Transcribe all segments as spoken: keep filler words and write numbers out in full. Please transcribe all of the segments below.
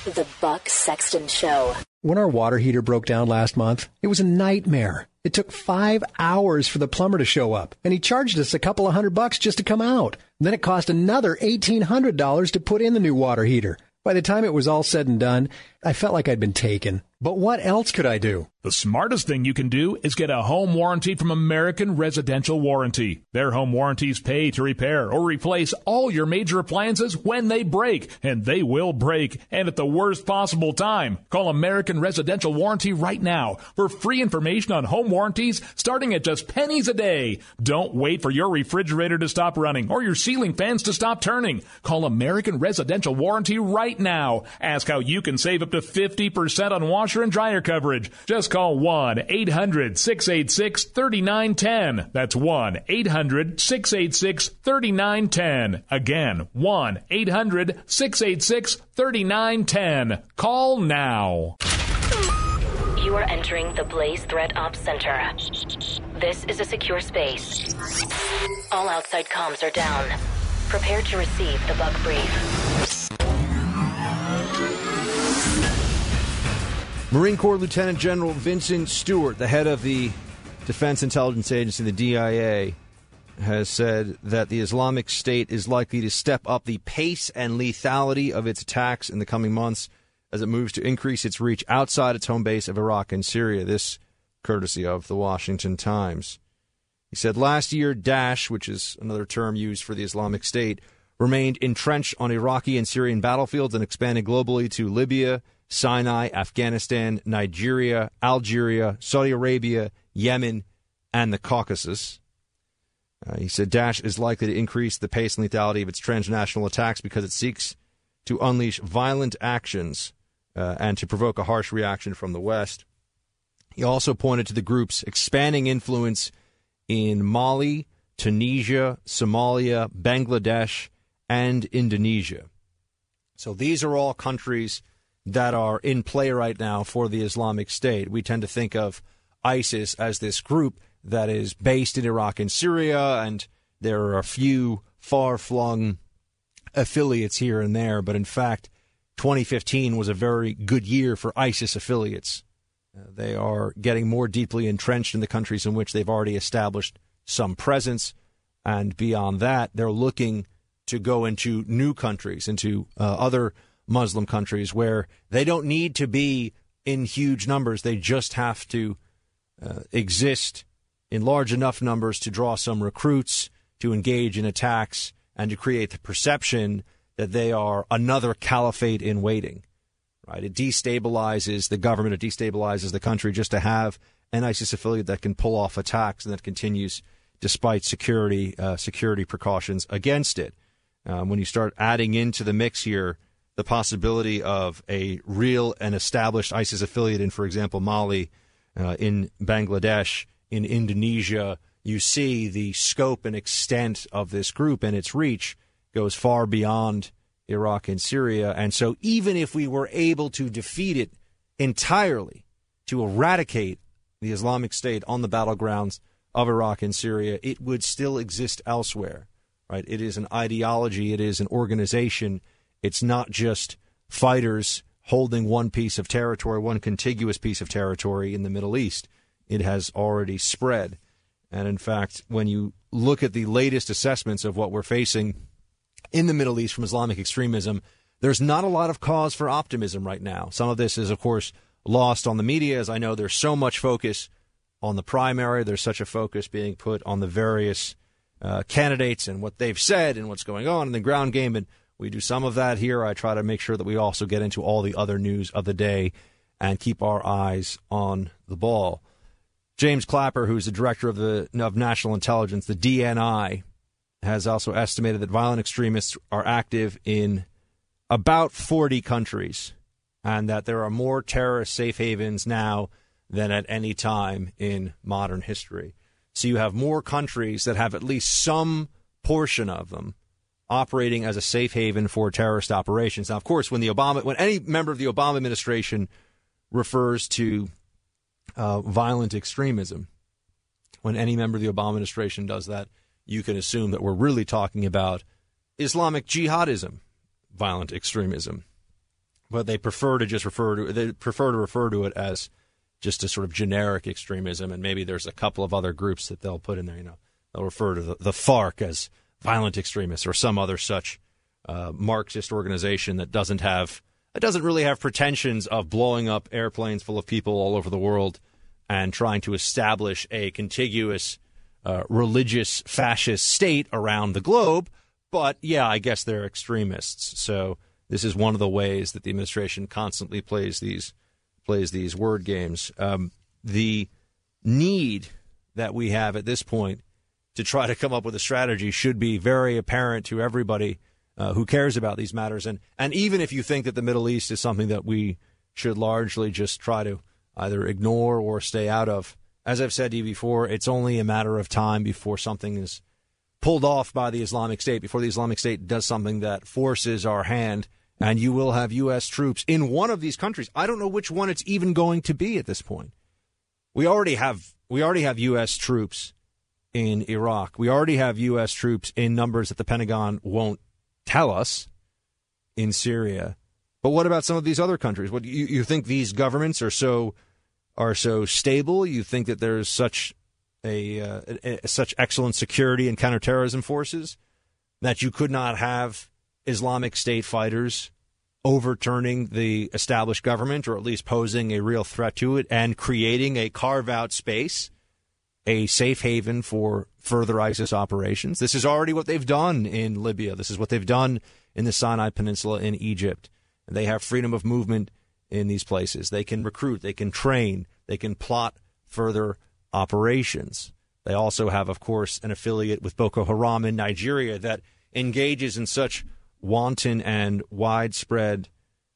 The Buck Sexton Show. When our water heater broke down last month, it was a nightmare. It took five hours for the plumber to show up, and he charged us a couple of hundred bucks just to come out. And then it cost another eighteen hundred dollars to put in the new water heater. By the time it was all said and done, I felt like I'd been taken. But what else could I do? The smartest thing you can do is get a home warranty from American Residential Warranty. Their home warranties pay to repair or replace all your major appliances when they break, and they will break, and at the worst possible time. Call American Residential Warranty right now for free information on home warranties starting at just pennies a day. Don't wait for your refrigerator to stop running or your ceiling fans to stop turning. Call American Residential Warranty right now. Ask how you can save up to fifty percent on washer and dryer coverage. Just call one eight hundred six eight six three nine one zero. That's one eight hundred six eight six three nine one zero. Again, one eight hundred six eight six three nine one zero. Call now. You are entering the Blaze Threat Ops Center. This is a secure space. All outside comms are down. Prepare to receive the Buck Brief. Marine Corps Lieutenant General Vincent Stewart, the head of the Defense Intelligence Agency, the D I A, has said that the Islamic State is likely to step up the pace and lethality of its attacks in the coming months as it moves to increase its reach outside its home base of Iraq and Syria. This courtesy of the Washington Times. He said last year, Daesh, which is another term used for the Islamic State, remained entrenched on Iraqi and Syrian battlefields and expanded globally to Libya, Sinai, Afghanistan, Nigeria, Algeria, Saudi Arabia, Yemen, and the Caucasus. Uh, he said Daesh is likely to increase the pace and lethality of its transnational attacks because it seeks to unleash violent actions uh, and to provoke a harsh reaction from the West. He also pointed to the group's expanding influence in Mali, Tunisia, Somalia, Bangladesh, and Indonesia. So these are all countries that are in play right now for the Islamic State. We tend to think of ISIS as this group that is based in Iraq and Syria, and there are a few far-flung affiliates here and there. But in fact, twenty fifteen was a very good year for ISIS affiliates. Uh, they are getting more deeply entrenched in the countries in which they've already established some presence. And beyond that, they're looking to go into new countries, into uh, other Muslim countries where they don't need to be in huge numbers. They just have to uh, exist in large enough numbers to draw some recruits, to engage in attacks, and to create the perception that they are another caliphate in waiting. Right? It destabilizes the government. It destabilizes the country just to have an ISIS affiliate that can pull off attacks and that continues despite security uh, security precautions against it. Um, when you start adding into the mix here the possibility of a real and established ISIS affiliate in, for example, Mali, uh, in Bangladesh, in Indonesia, you see the scope and extent of this group, and its reach goes far beyond Iraq and Syria. And so even if we were able to defeat it entirely, to eradicate the Islamic State on the battlegrounds of Iraq and Syria, it would still exist elsewhere. Right? It is an ideology. It is an organization. It's not just fighters holding one piece of territory, one contiguous piece of territory in the Middle East. It has already spread. And in fact, when you look at the latest assessments of what we're facing in the Middle East from Islamic extremism, there's not a lot of cause for optimism right now. Some of this is, of course, lost on the media, as I know there's so much focus on the primary. There's such a focus being put on the various uh, candidates and what they've said and what's going on in the ground game. And we do some of that here. I try to make sure that we also get into all the other news of the day and keep our eyes on the ball. James Clapper, who's the director of the of National Intelligence, the D N I, has also estimated that violent extremists are active in about forty countries and that there are more terrorist safe havens now than at any time in modern history. So you have more countries that have at least some portion of them operating as a safe haven for terrorist operations. Now, of course, when the Obama, when any member of the Obama administration refers to uh, violent extremism, when any member of the Obama administration does that, you can assume that we're really talking about Islamic jihadism, violent extremism. but they prefer to just refer to they prefer to refer to it as just a sort of generic extremism, and maybe there's a couple of other groups that they'll put in there. You know, they'll refer to the, the FARC as violent extremists or some other such uh, Marxist organization that doesn't have it doesn't really have pretensions of blowing up airplanes full of people all over the world and trying to establish a contiguous uh, religious fascist state around the globe. But yeah, I guess they're extremists. So this is one of the ways that the administration constantly plays these. plays these word games. Um, the need that we have at this point to try to come up with a strategy should be very apparent to everybody uh, who cares about these matters. And, and even if you think that the Middle East is something that we should largely just try to either ignore or stay out of, as I've said to you before, it's only a matter of time before something is pulled off by the Islamic State, before the Islamic State does something that forces our hand. And you will have U S troops in one of these countries. I don't know which one it's even going to be at this point. We already have we already have U S troops in Iraq. We already have U S troops in numbers that the Pentagon won't tell us in Syria. But what about some of these other countries? What you, you think these governments are so are so stable? You think that there's such a, uh, a, a such excellent security and counterterrorism forces that you could not have Islamic State fighters overturning the established government, or at least posing a real threat to it, and creating a carve-out space, a safe haven for further ISIS operations? This is already what they've done in Libya. This is what they've done in the Sinai Peninsula in Egypt. And they have freedom of movement in these places. They can recruit, they can train, they can plot further operations. They also have, of course, an affiliate with Boko Haram in Nigeria that engages in such wanton and widespread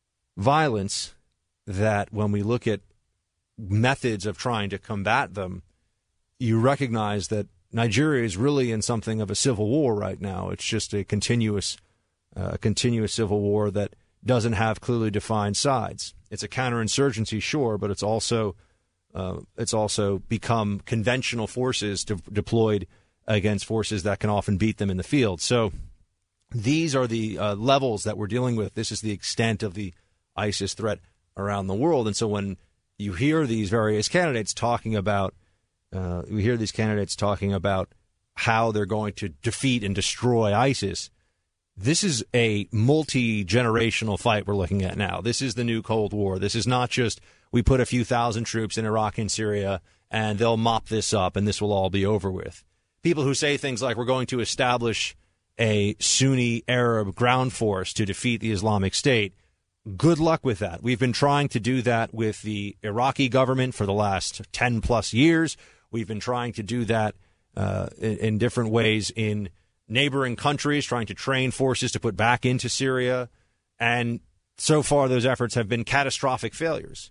violence that when we look at methods of trying to combat them, you recognize that Nigeria is really in something of a civil war right now. It's just a continuous, uh, continuous civil war that doesn't have clearly defined sides. It's a counterinsurgency, sure, but it's also uh, it's also become conventional forces de- deployed against forces that can often beat them in the field. So these are the uh, levels that we're dealing with. This is the extent of the ISIS threat around the world. And so when you hear these various candidates talking about, uh, we hear these candidates talking about how they're going to defeat and destroy ISIS, this is a multi-generational fight we're looking at now. This is the new Cold War. This is not just we put a few thousand troops in Iraq and Syria and they'll mop this up and this will all be over with. People who say things like we're going to establish a Sunni Arab ground force to defeat the Islamic State, good luck with that. We've been trying to do that with the Iraqi government for the last ten plus years. We've been trying to do that uh, in, in different ways in neighboring countries, trying to train forces to put back into Syria. And so far, those efforts have been catastrophic failures.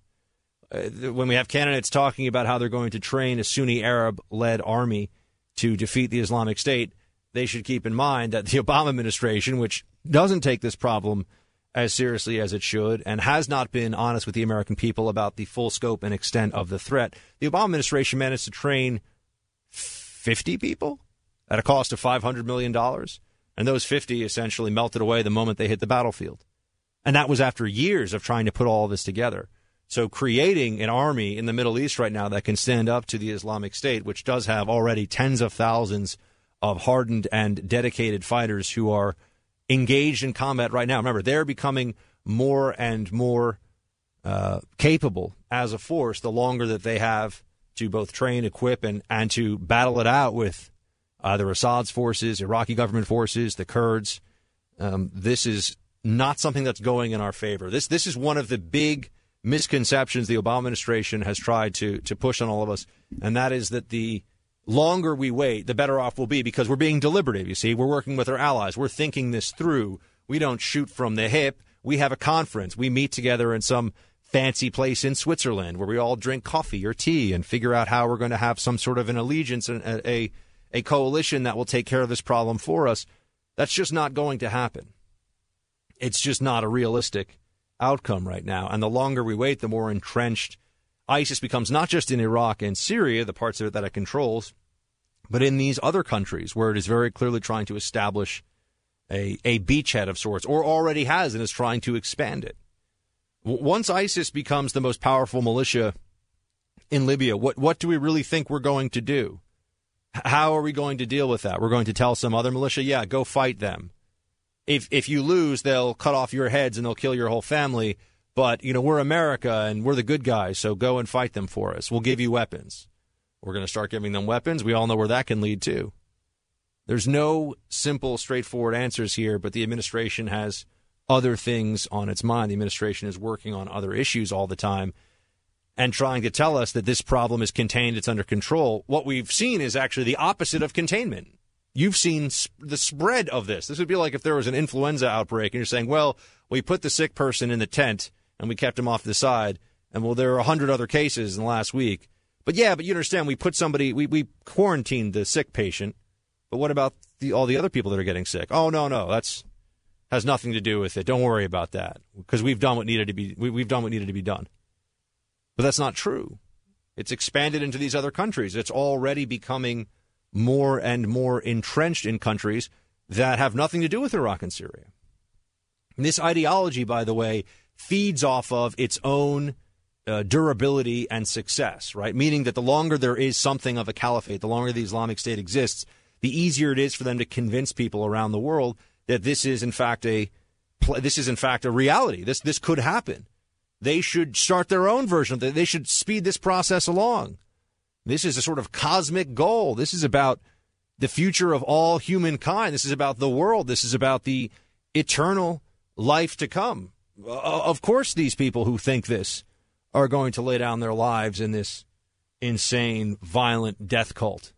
Uh, when we have candidates talking about how they're going to train a Sunni Arab-led army to defeat the Islamic State, they should keep in mind that the Obama administration, which doesn't take this problem as seriously as it should and has not been honest with the American people about the full scope and extent of the threat, the Obama administration managed to train fifty people at a cost of five hundred million dollars. And those fifty essentially melted away the moment they hit the battlefield. And that was after years of trying to put all this together. So creating an army in the Middle East right now that can stand up to the Islamic State, which does have already tens of thousands of hardened and dedicated fighters who are engaged in combat right now. Remember, they're becoming more and more uh, capable as a force the longer that they have to both train, equip, and, and to battle it out with either Assad's forces, Iraqi government forces, the Kurds. Um, this is not something that's going in our favor. This this is one of the big misconceptions the Obama administration has tried to to push on all of us, and that is that the longer we wait, the better off we'll be because we're being deliberative, you see. We're working with our allies. We're thinking this through. We don't shoot from the hip. We have a conference. We meet together in some fancy place in Switzerland where we all drink coffee or tea and figure out how we're going to have some sort of an allegiance and a, a, a coalition that will take care of this problem for us. That's just not going to happen. It's just not a realistic outcome right now. And the longer we wait, the more entrenched ISIS becomes, not just in Iraq and Syria, the parts of it that it controls, but in these other countries where it is very clearly trying to establish a, a beachhead of sorts, or already has and is trying to expand it. Once ISIS becomes the most powerful militia in Libya, what, what do we really think we're going to do? How are we going to deal with that? We're going to tell some other militia, yeah, go fight them. If if you lose, they'll cut off your heads and they'll kill your whole family. But, you know, we're America and we're the good guys, so go and fight them for us. We'll give you weapons. We're going to start giving them weapons. We all know where that can lead to. There's no simple, straightforward answers here, but the administration has other things on its mind. The administration is working on other issues all the time and trying to tell us that this problem is contained, it's under control. What we've seen is actually the opposite of containment. You've seen the spread of this. This would be like if there was an influenza outbreak and you're saying, well, we put the sick person in the tent and we kept him off to the side, and, well, there are one hundred other cases in the last week. But, yeah, but you understand, we put somebody, we, we quarantined the sick patient, but what about the, all the other people that are getting sick? Oh, no, no, that's has nothing to do with it. Don't worry about that, because we've done what needed to be, we, we've done what needed to be done. But that's not true. It's expanded into these other countries. It's already becoming more and more entrenched in countries that have nothing to do with Iraq and Syria. And this ideology, by the way, feeds off of its own uh, durability and success, right? Meaning that the longer there is something of a caliphate, the longer the Islamic State exists, the easier it is for them to convince people around the world that this is in fact a this is in fact a reality. This this could happen. They should start their own version of it. They should speed this process along. This is a sort of cosmic goal. This is about the future of all humankind. This is about the world. This is about the eternal life to come. Of course, these people who think this are going to lay down their lives in this insane, violent death cult,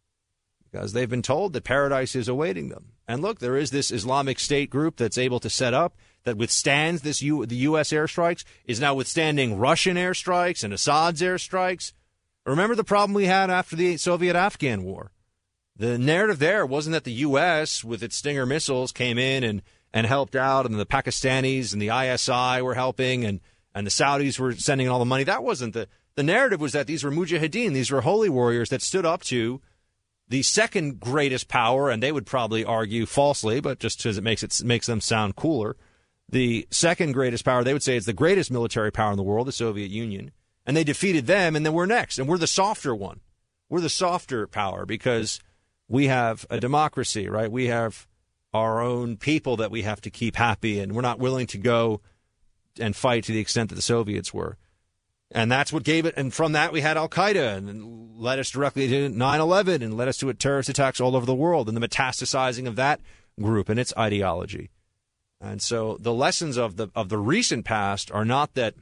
because they've been told that paradise is awaiting them. And look, there is this Islamic State group that's able to set up, that withstands this U- the U S airstrikes, is now withstanding Russian airstrikes and Assad's airstrikes. Remember the problem we had after the Soviet-Afghan war. The narrative there wasn't that the U S, with its Stinger missiles, came in and, and helped out, and the Pakistanis and the I S I were helping, and, and the Saudis were sending all the money. That wasn't the... The narrative was that these were mujahideen, these were holy warriors that stood up to the second greatest power, and they would probably argue falsely, but just because it makes it makes them sound cooler, the second greatest power, they would say, is the greatest military power in the world, the Soviet Union. And they defeated them, and then we're next. And we're the softer one. We're the softer power because we have a democracy, right? We have our own people that we have to keep happy, and we're not willing to go and fight to the extent that the Soviets were. And that's what gave it. And from that, we had al-Qaeda, and led us directly to nine eleven, and led us to terrorist attacks all over the world, and the metastasizing of that group and its ideology. And so the lessons of the of the recent past are not that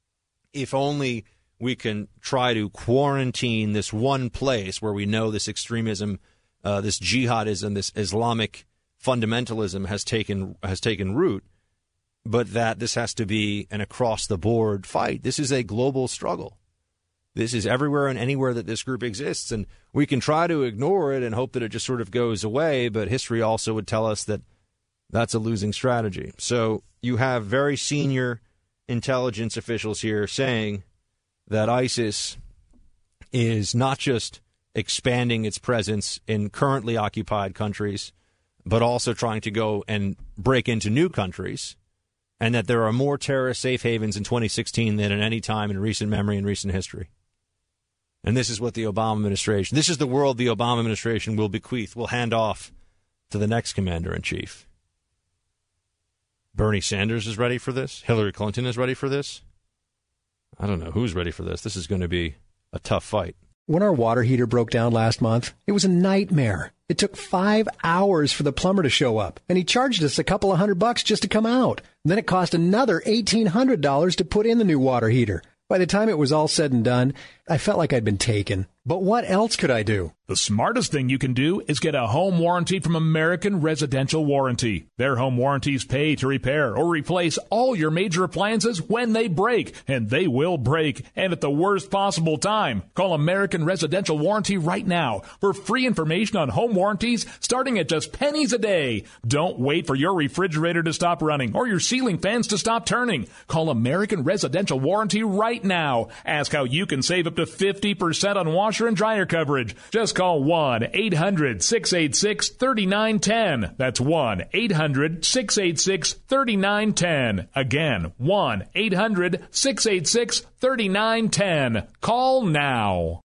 if only we can try to quarantine this one place where we know this extremism, uh, this jihadism, this Islamic fundamentalism has taken has taken root, but that this has to be an across-the-board fight. This is a global struggle. This is everywhere and anywhere that this group exists, and we can try to ignore it and hope that it just sort of goes away, but history also would tell us that that's a losing strategy. So you have very senior intelligence officials here saying that ISIS is not just expanding its presence in currently occupied countries, but also trying to go and break into new countries, and that there are more terrorist safe havens in twenty sixteen than at any time in recent memory and recent history. And this is what the Obama administration, this is the world the Obama administration will bequeath, will hand off to the next commander-in-chief. Bernie Sanders is ready for this. Hillary Clinton is ready for this. I don't know who's ready for this. This is going to be a tough fight. When our water heater broke down last month, it was a nightmare. It took five hours for the plumber to show up, and he charged us a couple of hundred bucks just to come out. And then it cost another eighteen hundred dollars to put in the new water heater. By the time it was all said and done, I felt like I'd been taken. But what else could I do? The smartest thing you can do is get a home warranty from American Residential Warranty. Their home warranties pay to repair or replace all your major appliances when they break, and they will break, and at the worst possible time. Call American Residential Warranty right now for free information on home warranties starting at just pennies a day. Don't wait for your refrigerator to stop running or your ceiling fans to stop turning. Call American Residential Warranty right now. Ask how you can save up to fifty percent on washing washer and dryer coverage. Just call one eight hundred six eight six three nine one zero. That's one eight hundred six eight six three nine one zero. Again, one eight hundred six eight six three nine one zero. Call now.